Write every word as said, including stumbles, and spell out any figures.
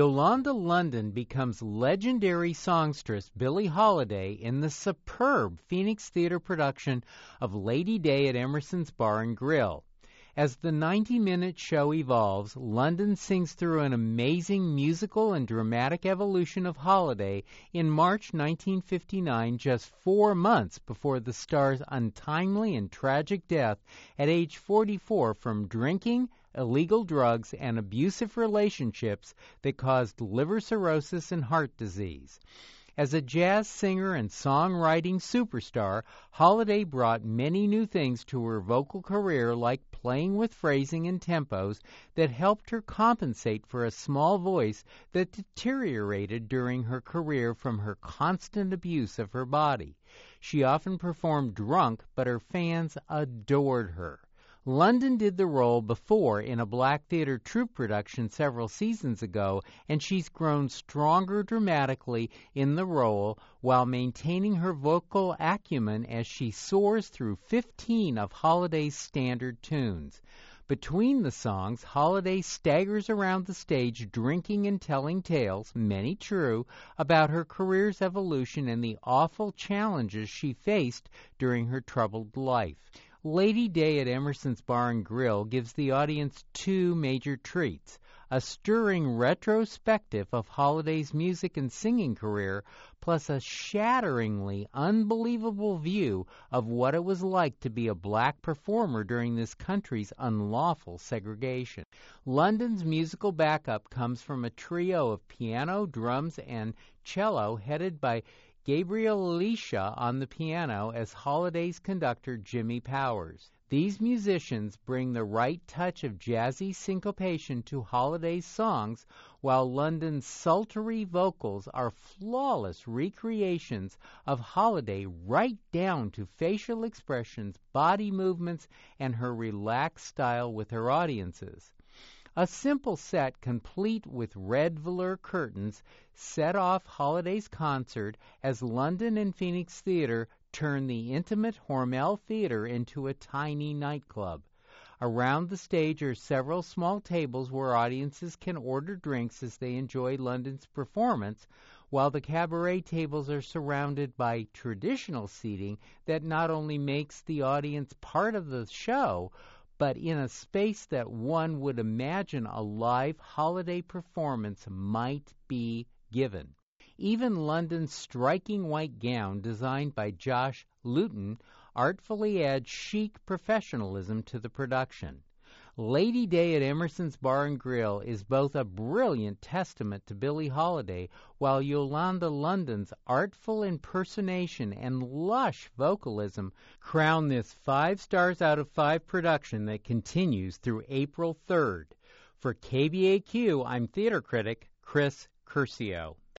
Yolanda London becomes legendary songstress Billie Holiday in the superb Phoenix Theater production of Lady Day at Emerson's Bar and Grill. As the ninety-minute show evolves, London sings through an amazing musical and dramatic evolution of Holiday in March nineteen fifty-nine, just four months before the star's untimely and tragic death at age forty-four from drinking, illegal drugs, and abusive relationships that caused liver cirrhosis and heart disease. As a jazz singer and songwriting superstar, Holiday brought many new things to her vocal career, like playing with phrasing and tempos that helped her compensate for a small voice that deteriorated during her career from her constant abuse of her body. She often performed drunk, but her fans adored her. London did the role before in a Black Theater troupe production several seasons ago, and she's grown stronger dramatically in the role while maintaining her vocal acumen as she soars through fifteen of Holiday's standard tunes. Between the songs, Holiday staggers around the stage drinking and telling tales, many true, about her career's evolution and the awful challenges she faced during her troubled life. Lady Day at Emerson's Bar and Grill gives the audience two major treats: a stirring retrospective of Holiday's music and singing career, plus a shatteringly unbelievable view of what it was like to be a black performer during this country's unlawful segregation. London's musical backup comes from a trio of piano, drums, and cello headed by Gabriel Alicia on the piano as Holiday's conductor Jimmy Powers. These musicians bring the right touch of jazzy syncopation to Holiday's songs, while London's sultry vocals are flawless recreations of Holiday right down to facial expressions, body movements, and her relaxed style with her audiences. A simple set complete with red velour curtains set off Holiday's concert as London and Phoenix Theater turn the intimate Hormel Theater into a tiny nightclub. Around the stage are several small tables where audiences can order drinks as they enjoy London's performance, while the cabaret tables are surrounded by traditional seating that not only makes the audience part of the show, but in a space that one would imagine a live Holiday performance might be given. Even London's striking white gown, designed by Josh Luton, artfully adds chic professionalism to the production. Lady Day at Emerson's Bar and Grill is both a brilliant testament to Billie Holiday, while Yolanda London's artful impersonation and lush vocalism crown this five stars out of five production that continues through April third. For K B A Q, I'm theater critic Chris Curcio.